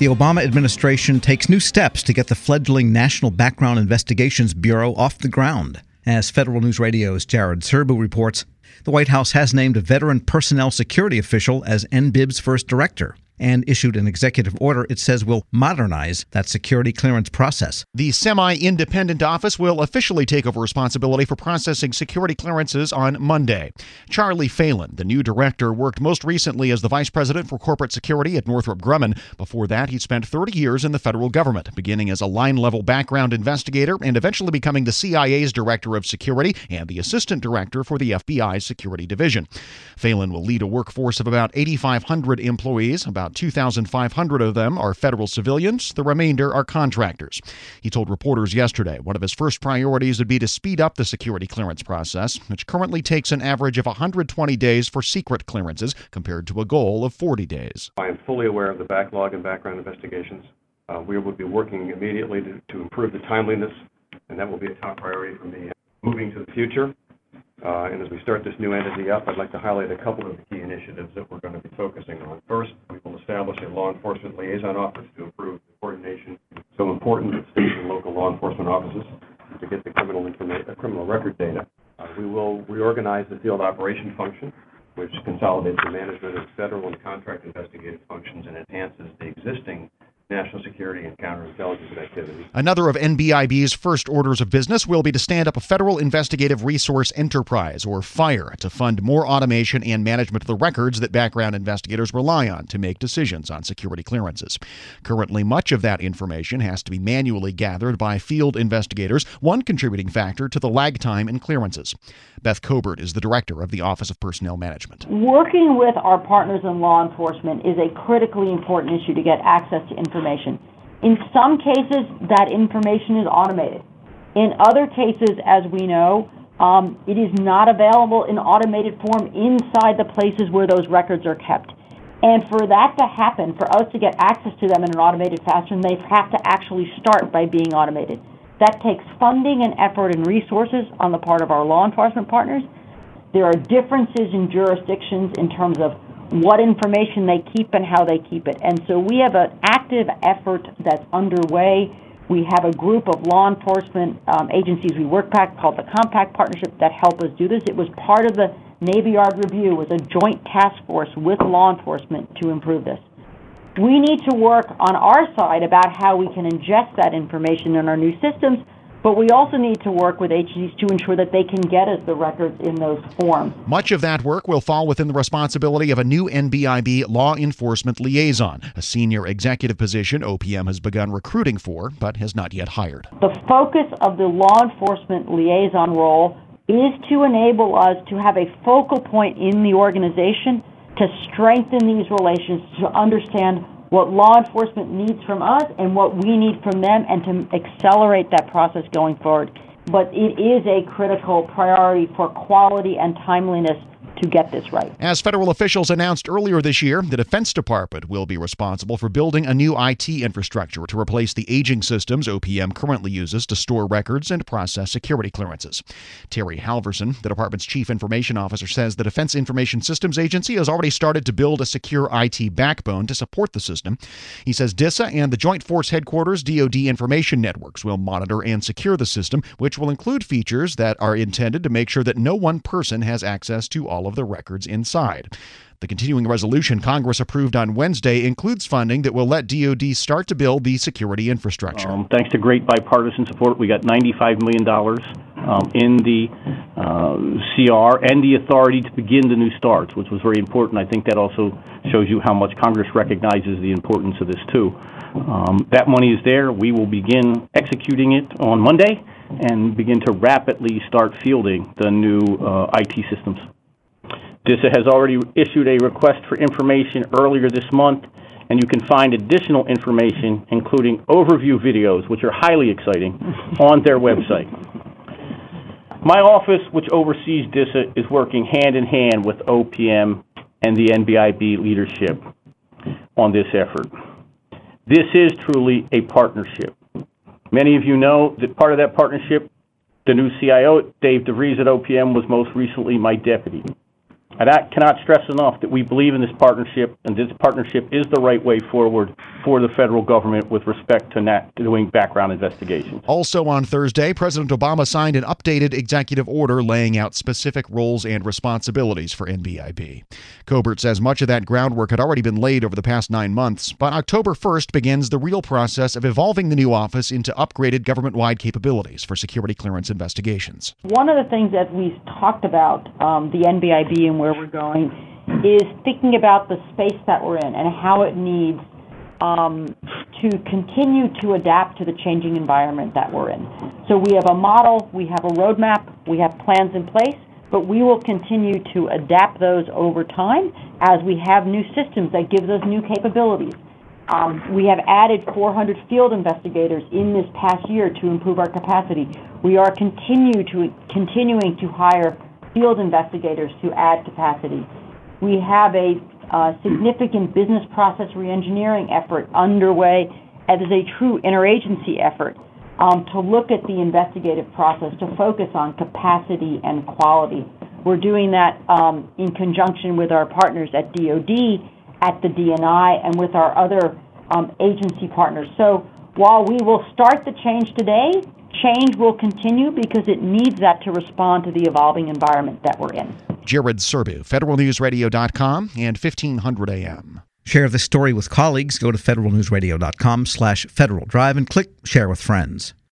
The Obama administration takes new steps to get the fledgling National Background Investigations Bureau off the ground. As Federal News Radio's Jared Serbu reports, the White House has named a veteran personnel security official as NBIB's first director and issued an executive order it says will modernize that security clearance process. The semi-independent office will officially take over responsibility for processing security clearances on Monday. Charlie Phelan, the new director, worked most recently as the vice president for corporate security at Northrop Grumman. Before that, he spent 30 years in the federal government, beginning as a line-level background investigator and eventually becoming the CIA's director of security and the assistant director for the FBI's security division. Phelan will lead a workforce of about 8,500 employees. About 2,500 of them are federal civilians. The remainder are contractors. He told reporters yesterday one of his first priorities would be to speed up the security clearance process, which currently takes an average of 120 days for secret clearances compared to a goal of 40 days. I am fully aware of the backlog in background investigations. We will be working immediately to improve the timeliness, and that will be a top priority for me moving to the future. And as we start this new entity up, I'd like to highlight a couple of the key initiatives that we're going to be focusing on. First, we will establish a law enforcement liaison office to improve the coordination so important at state and local law enforcement offices to get the criminal record data. We will reorganize the field operation function, which consolidates the management of federal and contract investigative functions and enhances the existing national security and counterintelligence activities. Another of NBIB's first orders of business will be to stand up a Federal Investigative Resource Enterprise, or FIRE, to fund more automation and management of the records that background investigators rely on to make decisions on security clearances. Currently, much of that information has to be manually gathered by field investigators, one contributing factor to the lag time in clearances. Beth Cobert is the director of the Office of Personnel Management. Working with our partners in law enforcement is a critically important issue to get access to information. In some cases, that information is automated. In other cases, as we know, it is not available in automated form inside the places where those records are kept. And for that to happen, for us to get access to them in an automated fashion, they have to actually start by being automated. That takes funding and effort and resources on the part of our law enforcement partners. There are differences in jurisdictions in terms of what information they keep and how they keep it. And so we have an active effort that's underway. We have a group of law enforcement agencies we work with called the Compact Partnership that help us do this. It was part of the Navy Yard Review, was a joint task force with law enforcement to improve this. We need to work on our side about how we can ingest that information in our new systems, but we also need to work with agencies to ensure that they can get us the records in those forms. Much of that work will fall within the responsibility of a new NBIB law enforcement liaison, a senior executive position OPM has begun recruiting for, but has not yet hired. The focus of the law enforcement liaison role is to enable us to have a focal point in the organization to strengthen these relations, to understand what law enforcement needs from us and what we need from them, and to accelerate that process going forward. But it is a critical priority for quality and timeliness to get this right. As federal officials announced earlier this year, the Defense Department will be responsible for building a new IT infrastructure to replace the aging systems OPM currently uses to store records and process security clearances. Terry Halverson, the department's chief information officer, says the Defense Information Systems Agency has already started to build a secure IT backbone to support the system. He says DISA and the Joint Force Headquarters DoD Information Networks will monitor and secure the system, which will include features that are intended to make sure that no one person has access to all of the records inside. The continuing resolution Congress approved on Wednesday includes funding that will let DoD start to build the security infrastructure. Thanks to great bipartisan support, we got $95 million in the CR and the authority to begin the new starts, which was very important. I think that also shows you how much Congress recognizes the importance of this, too. That money is there. We will begin executing it on Monday and begin to rapidly start fielding the new IT systems. DISA has already issued a request for information earlier this month, and you can find additional information, including overview videos, which are highly exciting, on their website. My office, which oversees DISA, is working hand in hand with OPM and the NBIB leadership on this effort. This is truly a partnership. Many of you know that part of that partnership, the new CIO, Dave DeVries at OPM, was most recently my deputy. I cannot stress enough that we believe in this partnership, and this partnership is the right way forward for the federal government with respect to doing background investigations. Also on Thursday, President Obama signed an updated executive order laying out specific roles and responsibilities for NBIB. Cobert says much of that groundwork had already been laid over the past 9 months, but October 1st begins the real process of evolving the new office into upgraded government-wide capabilities for security clearance investigations. One of the things that we've talked about, the NBIB and where we're going, is thinking about the space that we're in and how it needs to continue to adapt to the changing environment that we're in. So we have a model, we have a roadmap, we have plans in place, but we will continue to adapt those over time as we have new systems that gives us new capabilities. We have added 400 field investigators in this past year to improve our capacity. We are continuing to hire field investigators to add capacity. We have a significant business process reengineering effort underway as a true interagency effort to look at the investigative process to focus on capacity and quality. We're doing that in conjunction with our partners at DOD, at the DNI, and with our other agency partners. So while we will start the change today, change will continue because it needs that to respond to the evolving environment that we're in. Jared Serbu, federalnewsradio.com and 1500 AM. Share this story with colleagues. Go to federalnewsradio.com/Federal Drive and click Share with Friends.